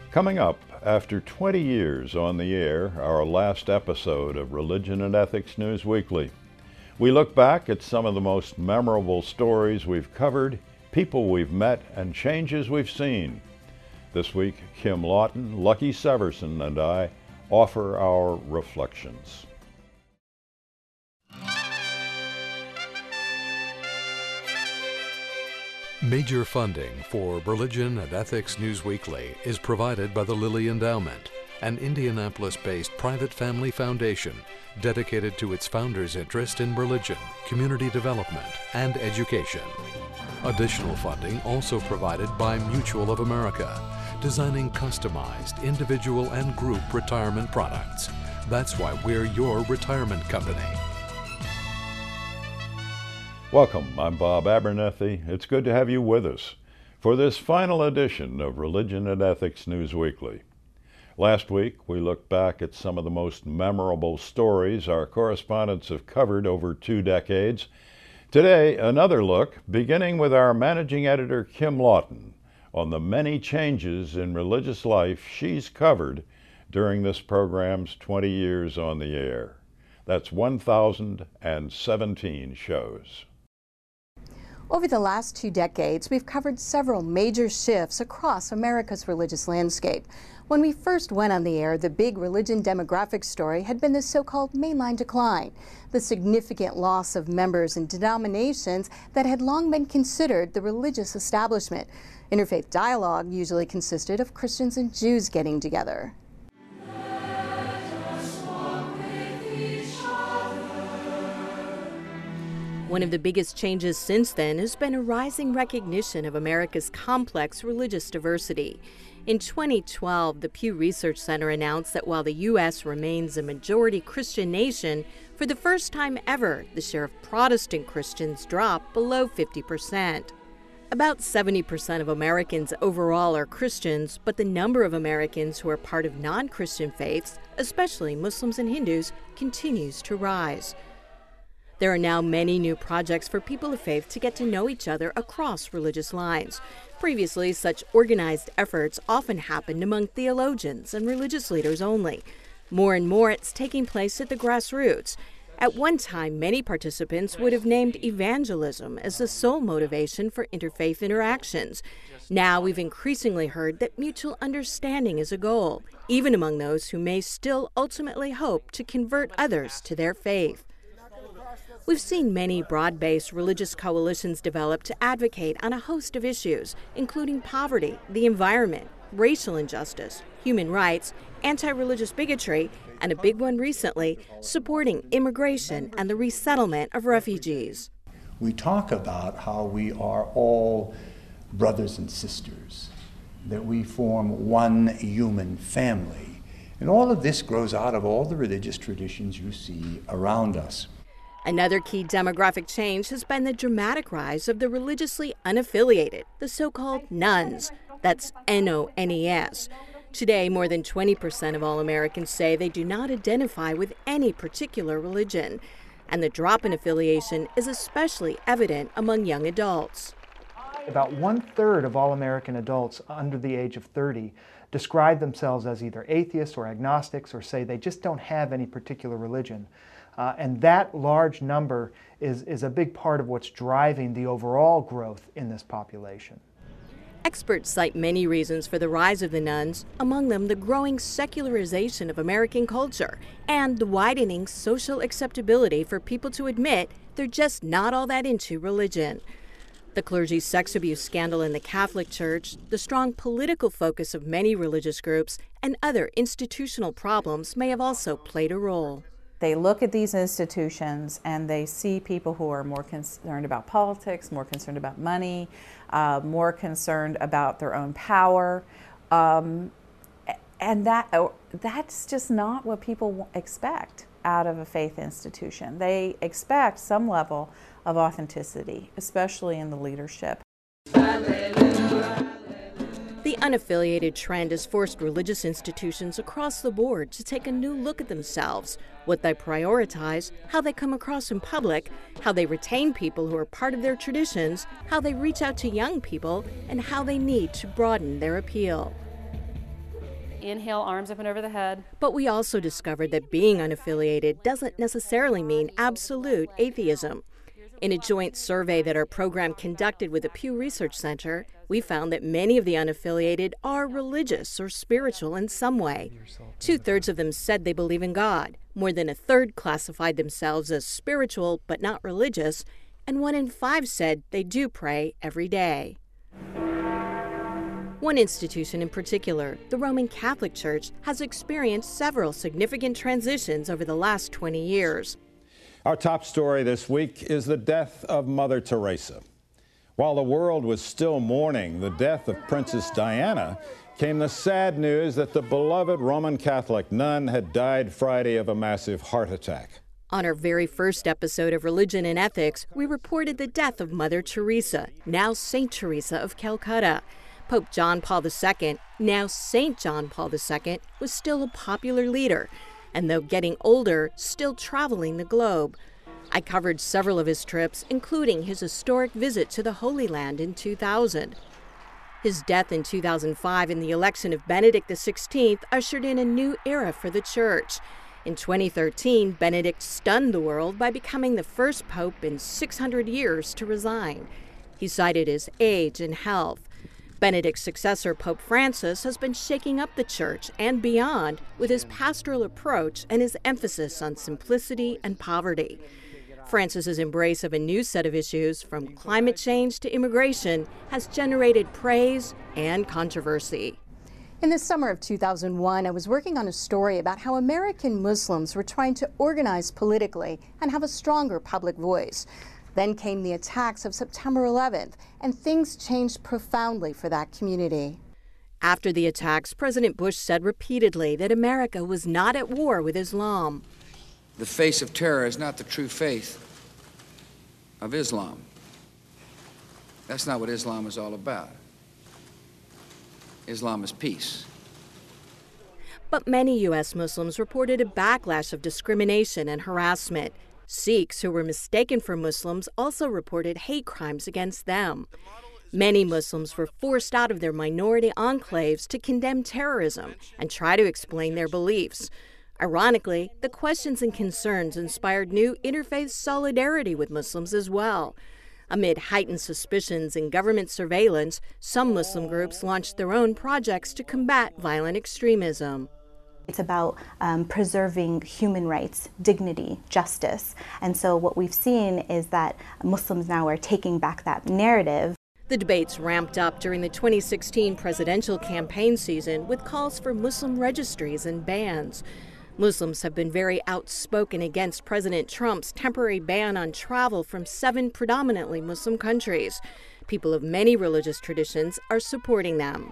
Coming up, after 20 years on the air, our last episode of Religion and Ethics News Weekly. We look back at some of the most memorable stories we've covered, people we've met, and changes we've seen. This week, Kim Lawton, Lucky Severson, and I offer our reflections. Major funding for Religion and Ethics News Weekly is provided by the Lilly Endowment, an Indianapolis-based private family foundation dedicated to its founders' interest in religion, community development, and education. Additional funding also provided by Mutual of America, designing customized individual and group retirement products. That's why we're your retirement company. Welcome, I'm Bob Abernethy. It's good to have you with us for this final edition of Religion and Ethics News Weekly. Last week, we looked back at some of the most memorable stories our correspondents have covered over 2 decades. Today, another look, beginning with our managing editor, Kim Lawton, on the many changes in religious life she's covered during this program's 20 years on the air. That's 1,017 shows. Over the last 2 decades, we've covered several major shifts across America's religious landscape. When we first went on the air, the big religion demographic story had been the so-called mainline decline, the significant loss of members in denominations that had long been considered the religious establishment. Interfaith dialogue usually consisted of Christians and Jews getting together. One of the biggest changes since then has been a rising recognition of America's complex religious diversity. In 2012, the Pew Research Center announced that while the U.S. remains a majority Christian nation, for the first time ever, the share of Protestant Christians dropped below 50%. About 70% of Americans overall are Christians, but the number of Americans who are part of non-Christian faiths, especially Muslims and Hindus, continues to rise. There are now many new projects for people of faith to get to know each other across religious lines. Previously, such organized efforts often happened among theologians and religious leaders only. More and more, it's taking place at the grassroots. At one time, many participants would have named evangelism as the sole motivation for interfaith interactions. Now, we've increasingly heard that mutual understanding is a goal, even among those who may still ultimately hope to convert others to their faith. We've seen many broad-based religious coalitions develop to advocate on a host of issues, including poverty, the environment, racial injustice, human rights, anti-religious bigotry, and a big one recently, supporting immigration and the resettlement of refugees. We talk about how we are all brothers and sisters, that we form one human family. And all of this grows out of all the religious traditions you see around us. Another key demographic change has been the dramatic rise of the religiously unaffiliated, the so-called nones. That's N-O-N-E-S. Today, more than 20% of all Americans say they do not identify with any particular religion. And the drop in affiliation is especially evident among young adults. About 1/3 of all American adults under the age of 30 describe themselves as either atheists or agnostics, or say they just don't have any particular religion. And that large number is a big part of what's driving the overall growth in this population. Experts cite many reasons for the rise of the nones, among them the growing secularization of American culture and the widening social acceptability for people to admit they're just not all that into religion. The clergy's sex abuse scandal in the Catholic Church, the strong political focus of many religious groups, and other institutional problems may have also played a role. They look at these institutions and they see people who are more concerned about politics, more concerned about money, more concerned about their own power. And that's just not what people expect out of a faith institution. They expect some level of authenticity, especially in the leadership. The unaffiliated trend has forced religious institutions across the board to take a new look at themselves, what they prioritize, how they come across in public, how they retain people who are part of their traditions, how they reach out to young people, and how they need to broaden their appeal. Inhale, arms up and over the head. But we also discovered that being unaffiliated doesn't necessarily mean absolute atheism. In a joint survey that our program conducted with the Pew Research Center, we found that many of the unaffiliated are religious or spiritual in some way. 2/3 of them said they believe in God. More than a third classified themselves as spiritual but not religious, and 1 in 5 said they do pray every day. One institution in particular, the Roman Catholic Church, has experienced several significant transitions over the last 20 years. Our top story this week is the death of Mother Teresa. While the world was still mourning the death of Princess Diana, came the sad news that the beloved Roman Catholic nun had died Friday of a massive heart attack. On our very first episode of Religion and Ethics, we reported the death of Mother Teresa, now Saint Teresa of Calcutta. Pope John Paul II, now Saint John Paul II, was still a popular leader, and though getting older, still traveling the globe. I covered several of his trips, including his historic visit to the Holy Land in 2000. His death in 2005 and the election of Benedict XVI ushered in a new era for the Church. In 2013, Benedict stunned the world by becoming the first pope in 600 years to resign. He cited his age and health. Benedict's successor, Pope Francis, has been shaking up the Church and beyond with his pastoral approach and his emphasis on simplicity and poverty. Francis's embrace of a new set of issues, from climate change to immigration, has generated praise and controversy. In the summer of 2001, I was working on a story about how American Muslims were trying to organize politically and have a stronger public voice. Then came the attacks of September 11th, and things changed profoundly for that community. After the attacks, President Bush said repeatedly that America was not at war with Islam. The face of terror is not the true faith of Islam. That's not what Islam is all about. Islam is peace. But many U.S. Muslims reported a backlash of discrimination and harassment. Sikhs who were mistaken for Muslims also reported hate crimes against them. Many Muslims were forced out of their minority enclaves to condemn terrorism and try to explain their beliefs. Ironically, the questions and concerns inspired new interfaith solidarity with Muslims as well. Amid heightened suspicions and government surveillance, some Muslim groups launched their own projects to combat violent extremism. It's about preserving human rights, dignity, justice. And so what we've seen is that Muslims now are taking back that narrative. The debates ramped up during the 2016 presidential campaign season with calls for Muslim registries and bans. Muslims have been very outspoken against President Trump's temporary ban on travel from 7 predominantly Muslim countries. People of many religious traditions are supporting them.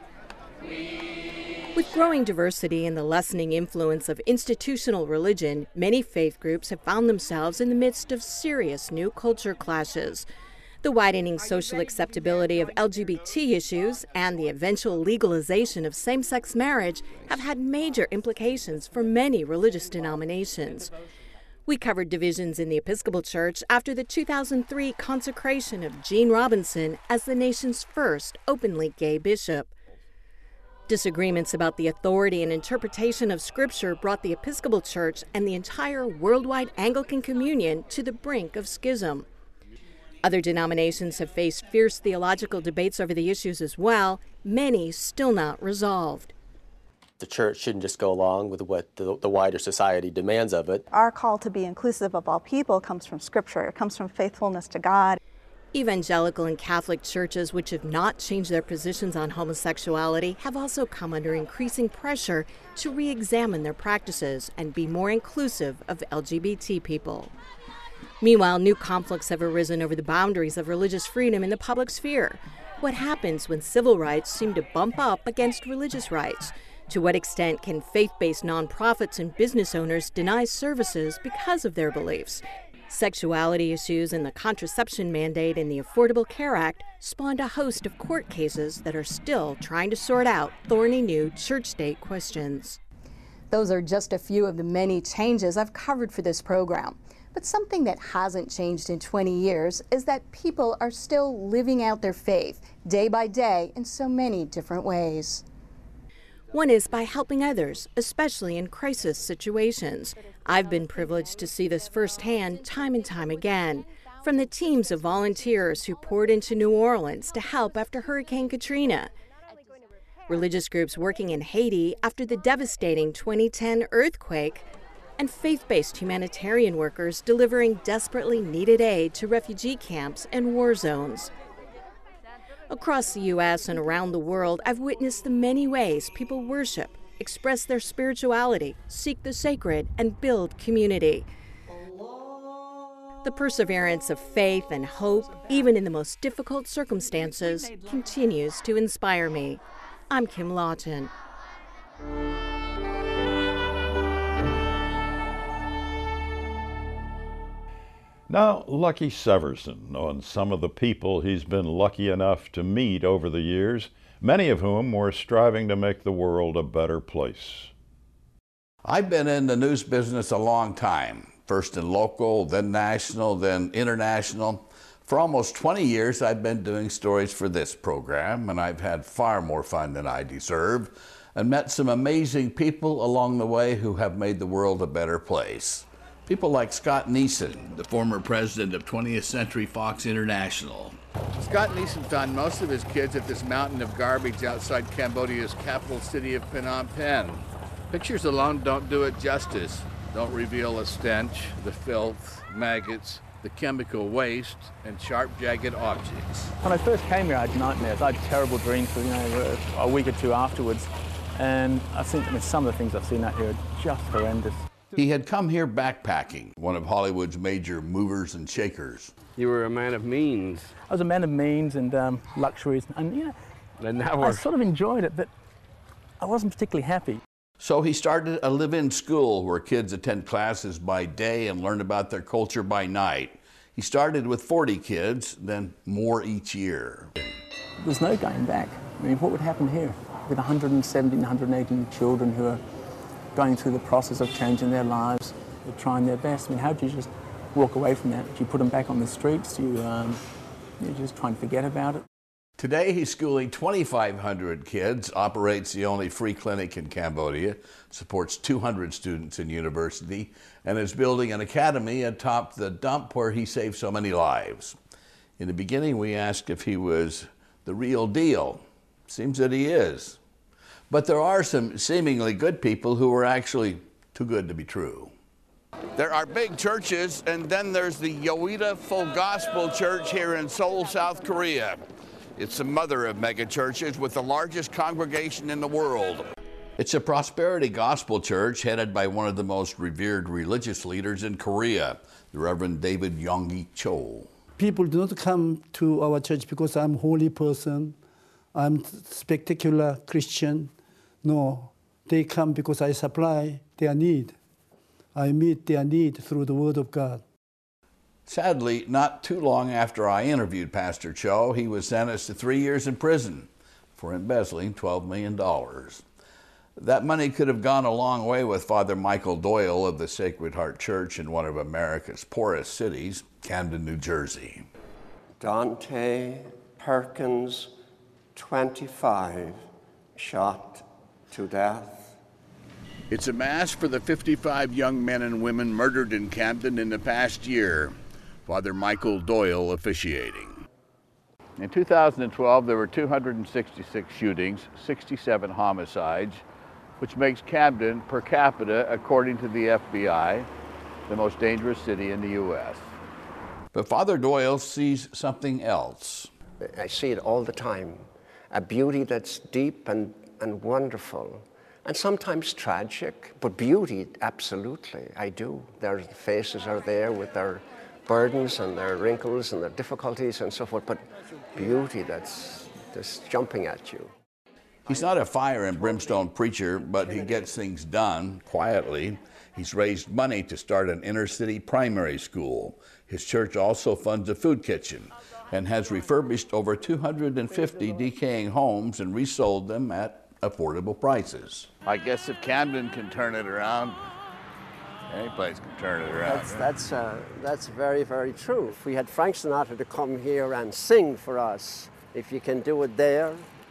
With growing diversity and the lessening influence of institutional religion, many faith groups have found themselves in the midst of serious new culture clashes. The widening social acceptability of LGBT issues and the eventual legalization of same-sex marriage have had major implications for many religious denominations. We covered divisions in the Episcopal Church after the 2003 consecration of Gene Robinson as the nation's first openly gay bishop. Disagreements about the authority and interpretation of Scripture brought the Episcopal Church and the entire worldwide Anglican Communion to the brink of schism. Other denominations have faced fierce theological debates over the issues as well, many still not resolved. The church shouldn't just go along with what the wider society demands of it. Our call to be inclusive of all people comes from Scripture. It comes from faithfulness to God. Evangelical and Catholic churches which have not changed their positions on homosexuality have also come under increasing pressure to re-examine their practices and be more inclusive of LGBT people. Meanwhile, new conflicts have arisen over the boundaries of religious freedom in the public sphere. What happens when civil rights seem to bump up against religious rights? To what extent can faith-based nonprofits and business owners deny services because of their beliefs? Sexuality issues and the contraception mandate in the Affordable Care Act spawned a host of court cases that are still trying to sort out thorny new church-state questions. Those are just a few of the many changes I've covered for this program. But something that hasn't changed in 20 years is that people are still living out their faith day by day in so many different ways. One is by helping others, especially in crisis situations. I've been privileged to see this firsthand time and time again, from the teams of volunteers who poured into New Orleans to help after Hurricane Katrina, religious groups working in Haiti after the devastating 2010 earthquake, and faith-based humanitarian workers delivering desperately needed aid to refugee camps and war zones. Across the U.S. and around the world, I've witnessed the many ways people worship, express their spirituality, seek the sacred, and build community. The perseverance of faith and hope, even in the most difficult circumstances, continues to inspire me. I'm Kim Lawton. Now, Lucky Severson on some of the people he's been lucky enough to meet over the years, many of whom were striving to make the world a better place. I've been in the news business a long time, first in local, then national, then international. For almost 20 years, I've been doing stories for this program, and I've had far more fun than I deserve, and met some amazing people along the way who have made the world a better place. People like Scott Neeson, the former president of 20th Century Fox International. Scott Neeson found most of his kids at this mountain of garbage outside Cambodia's capital city of Phnom Penh. Pictures alone don't do it justice. Don't reveal the stench, the filth, maggots, the chemical waste, and sharp, jagged objects. When I first came here, I had nightmares. I had terrible dreams for a week or two afterwards. And I think some of the things I've seen out here are just horrendous. He had come here backpacking, one of Hollywood's major movers and shakers. You were a man of means. I was a man of means and luxuries, and I sort of enjoyed it, but I wasn't particularly happy. So he started a live-in school where kids attend classes by day and learn about their culture by night. He started with 40 kids, then more each year. There's no going back. I mean, what would happen here with 170, 180 children who are going through the process of changing their lives, they're trying their best? I mean, how do you just walk away from that? Do you put them back on the streets? You just try and forget about it? Today, he's schooling 2,500 kids, operates the only free clinic in Cambodia, supports 200 students in university, and is building an academy atop the dump where he saved so many lives. In the beginning, we asked if he was the real deal. Seems that he is. But there are some seemingly good people who are actually too good to be true. There are big churches, and then there's the Yoida Full Gospel Church here in Seoul, South Korea. It's the mother of megachurches with the largest congregation in the world. It's a prosperity gospel church headed by one of the most revered religious leaders in Korea, the Reverend David Yonggi Cho. People do not come to our church because I'm a holy person, I'm spectacular Christian. No, they come because I supply their need. I meet their need through the Word of God. Sadly, not too long after I interviewed Pastor Cho, he was sentenced to 3 years in prison for embezzling $12 million. That money could have gone a long way with Father Michael Doyle of the Sacred Heart Church in one of America's poorest cities, Camden, New Jersey. Dante Perkins, 25, shot to death. It's a mass for the 55 young men and women murdered in Camden in the past year. Father Michael Doyle officiating. In 2012, there were 266 shootings, 67 homicides, which makes Camden, per capita, according to the FBI, the most dangerous city in the U.S. But Father Doyle sees something else. I see it all the time. A beauty that's deep and wonderful, and sometimes tragic, but beauty, absolutely, I do. Their faces are there with their burdens and their wrinkles and their difficulties and so forth, but beauty that's just jumping at you. He's not a fire and brimstone preacher, but he gets things done quietly. He's raised money to start an inner-city primary school. His church also funds a food kitchen and has refurbished over 250 decaying homes and resold them at affordable prices. I guess if Camden can turn it around, any place can turn it around. That's very, very true. If we had Frank Sinatra to come here and sing for us, if you can do it there,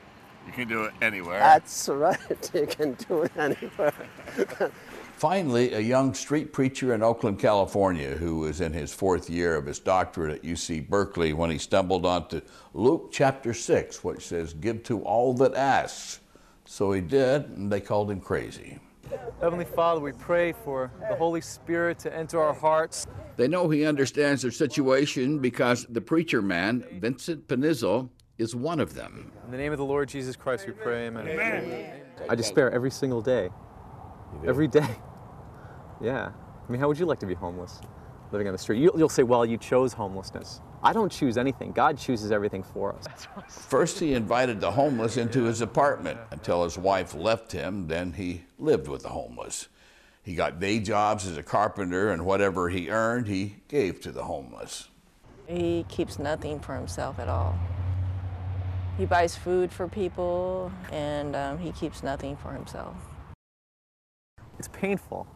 You can do it anywhere. That's right. You can do it anywhere. Finally, a young street preacher in Oakland, California, who was in his 4th year of his doctorate at UC Berkeley when he stumbled onto Luke chapter 6, which says, "Give to all that asks." So he did, and they called him crazy. Heavenly Father, we pray for the Holy Spirit to enter our hearts. They know he understands their situation because the preacher man, Vincent Pennizzo, is one of them. In the name of the Lord Jesus Christ, we pray, amen. Amen. I despair every single day. Every day. Yeah. I mean, how would you like to be homeless, living on the street? You'll say, well, you chose homelessness. I don't choose anything. God chooses everything for us. First, he invited the homeless into his apartment until his wife left him. Then he lived with the homeless. He got day jobs as a carpenter, and whatever he earned, he gave to the homeless. He keeps nothing for himself at all. He buys food for people, and he keeps nothing for himself. It's painful.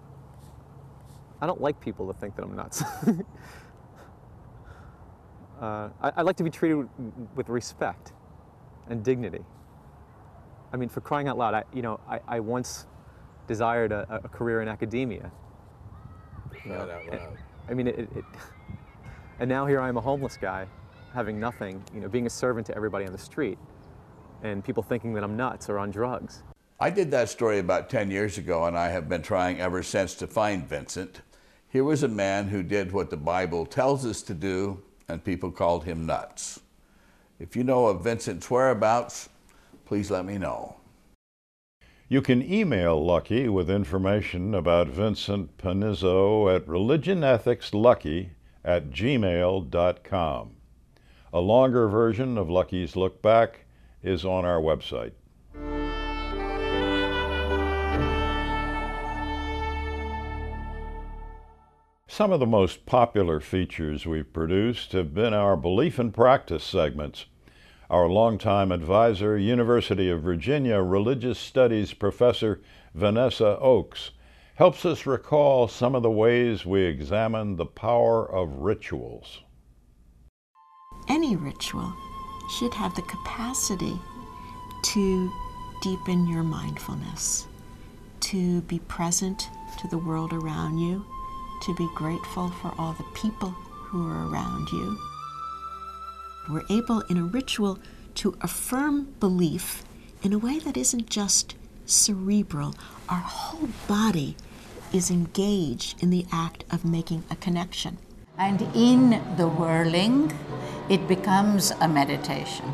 I don't like people to think that I'm nuts. I like to be treated with respect and dignity. I mean, for crying out loud, I once desired a career in academia. And now here I am, a homeless guy, having nothing, being a servant to everybody on the street, and people thinking that I'm nuts or on drugs. I did that story about 10 years ago, and I have been trying ever since to find Vincent. Here was a man who did what the Bible tells us to do, and people called him nuts. If you know of Vincent's whereabouts, please let me know. You can email Lucky with information about Vincent Pennizzo at religionethicslucky@gmail.com. A longer version of Lucky's Look Back is on our website. Some of the most popular features we've produced have been our Belief and Practice segments. Our longtime advisor, University of Virginia Religious Studies professor Vanessa Oakes, helps us recall some of the ways we examine the power of rituals. Any ritual should have the capacity to deepen your mindfulness, to be present to the world around you, to be grateful for all the people who are around you. We're able in a ritual to affirm belief in a way that isn't just cerebral. Our whole body is engaged in the act of making a connection. And in the whirling, it becomes a meditation.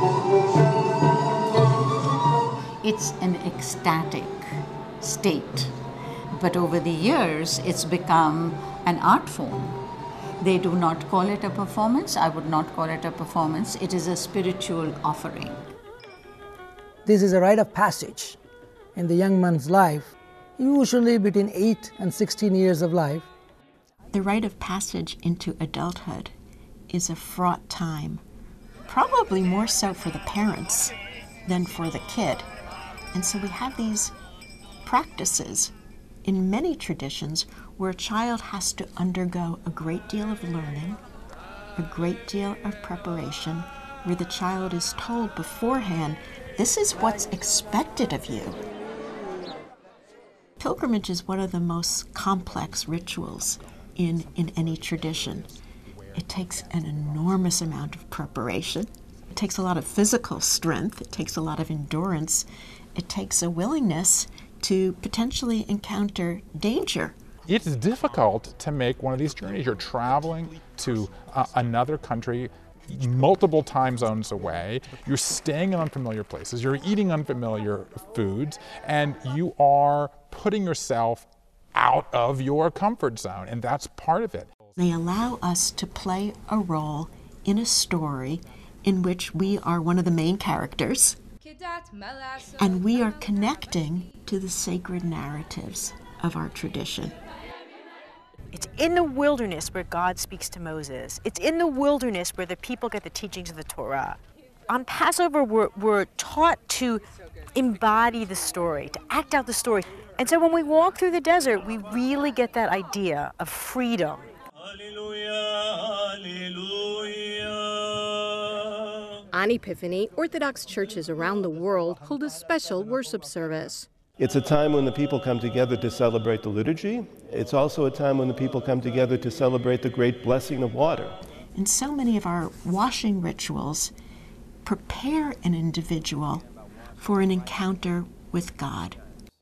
It's an ecstatic state. But over the years, it's become an art form. They do not call it a performance. I would not call it a performance. It is a spiritual offering. This is a rite of passage in the young man's life, usually between 8 and 16 years of life. The rite of passage into adulthood is a fraught time, probably more so for the parents than for the kid. And so we have these practices in many traditions where a child has to undergo a great deal of learning, a great deal of preparation, where the child is told beforehand, this is what's expected of you. Pilgrimage is one of the most complex rituals in any tradition. It takes an enormous amount of preparation. It takes a lot of physical strength. It takes a lot of endurance. It takes a willingness to potentially encounter danger. It's difficult to make one of these journeys. You're traveling to another country, multiple time zones away. You're staying in unfamiliar places. You're eating unfamiliar foods, and you are putting yourself out of your comfort zone, and that's part of it. They allow us to play a role in a story in which we are one of the main characters, and we are connecting to the sacred narratives of our tradition. It's in the wilderness where God speaks to Moses. It's in the wilderness where the people get the teachings of the Torah. On Passover, we're taught to embody the story, to act out the story. And so when we walk through the desert, we really get that idea of freedom. On Epiphany, Orthodox churches around the world hold a special worship service. It's a time when the people come together to celebrate the liturgy. It's also a time when the people come together to celebrate the great blessing of water. And so many of our washing rituals prepare an individual for an encounter with God.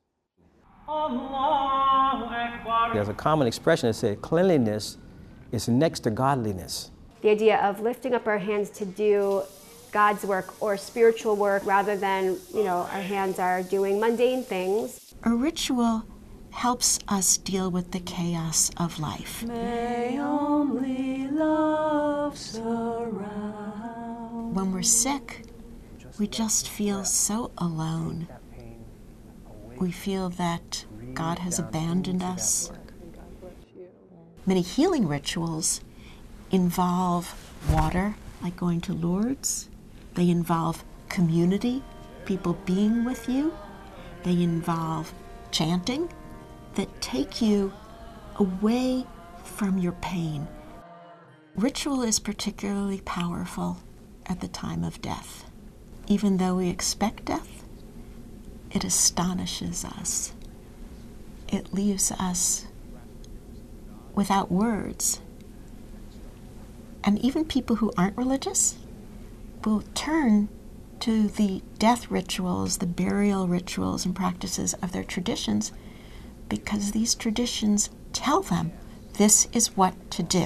There's a common expression that says cleanliness is next to godliness. The idea of lifting up our hands to do God's work or spiritual work rather than, our hands are doing mundane things. A ritual helps us deal with the chaos of life. May only love surround. When we're sick, we just feel so alone. We feel that God has abandoned us. Many healing rituals involve water, like going to Lourdes. They involve community, people being with you. They involve chanting that take you away from your pain. Ritual is particularly powerful at the time of death. Even though we expect death, it astonishes us. It leaves us without words. And even people who aren't religious will turn to the death rituals, the burial rituals and practices of their traditions, because these traditions tell them this is what to do.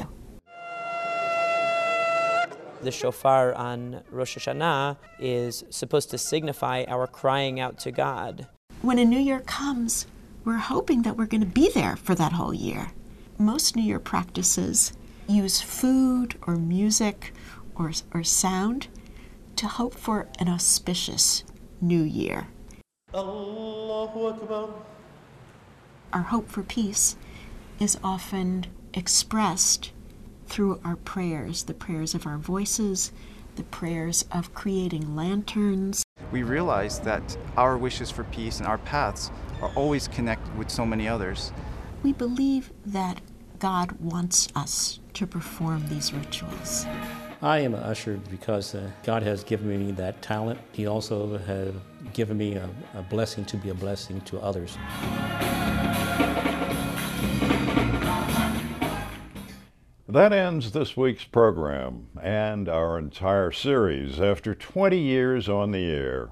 The shofar on Rosh Hashanah is supposed to signify our crying out to God. When a new year comes, we're hoping that we're going to be there for that whole year. Most New Year practices use food or music or sound to hope for an auspicious new year. Allahu Akbar. Our hope for peace is often expressed through our prayers, the prayers of our voices, the prayers of creating lanterns. We realize that our wishes for peace and our paths are always connected with so many others. We believe that God wants us to perform these rituals. I am an usher because God has given me that talent. He also has given me a blessing to be a blessing to others. That ends this week's program and our entire series. After 20 years on the air,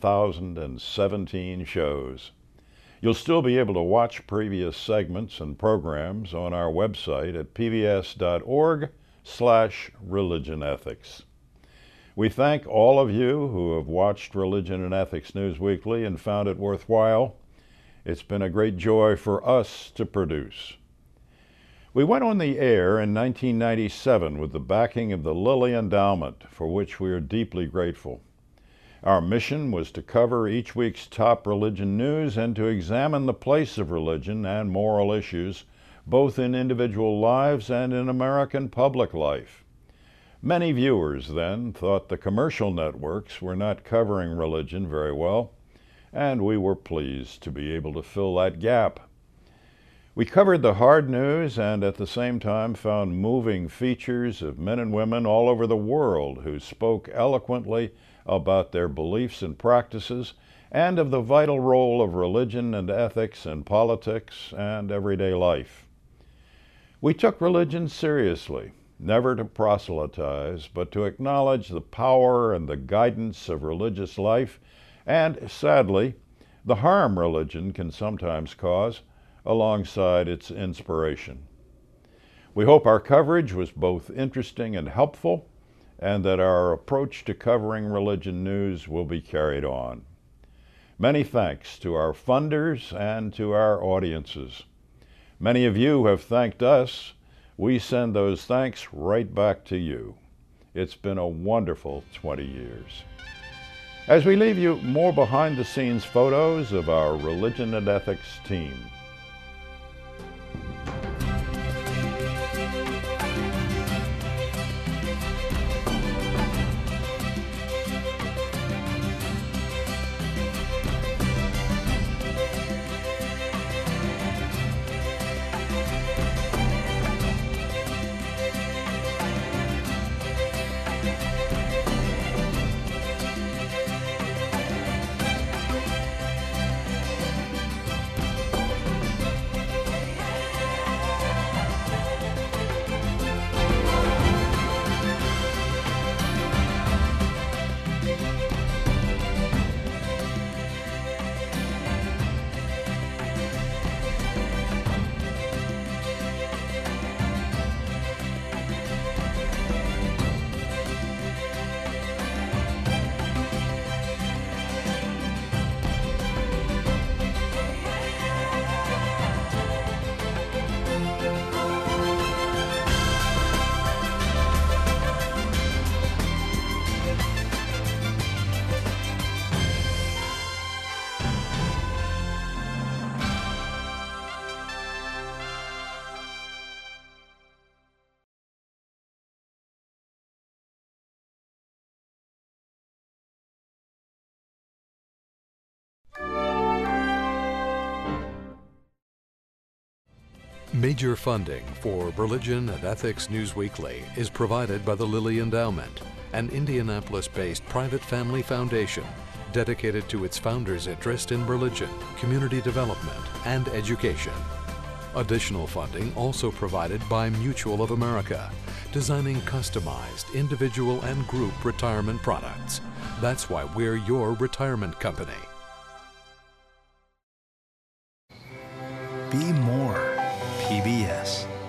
1,017 shows. You'll still be able to watch previous segments and programs on our website at pbs.org/religionethics. We thank all of you who have watched Religion and Ethics News Weekly and found it worthwhile. It's been a great joy for us to produce. We went on the air in 1997 with the backing of the Lilly Endowment, for which we are deeply grateful. Our mission was to cover each week's top religion news and to examine the place of religion and moral issues, both in individual lives and in American public life. Many viewers then thought the commercial networks were not covering religion very well, and we were pleased to be able to fill that gap. We covered the hard news and at the same time found moving features of men and women all over the world who spoke eloquently about their beliefs and practices and of the vital role of religion and ethics in politics and everyday life. We took religion seriously, never to proselytize, but to acknowledge the power and the guidance of religious life and, sadly, the harm religion can sometimes cause alongside its inspiration. We hope our coverage was both interesting and helpful, and that our approach to covering religion news will be carried on. Many thanks to our funders and to our audiences. Many of you have thanked us. We send those thanks right back to you. It's been a wonderful 20 years. As we leave you, more behind-the-scenes photos of our Religion and Ethics team. Major funding for Religion and Ethics News Weekly is provided by the Lilly Endowment, an Indianapolis-based private family foundation dedicated to its founders' interest in religion, community development, and education. Additional funding also provided by Mutual of America, designing customized individual and group retirement products. That's why we're your retirement company. Be more PBS.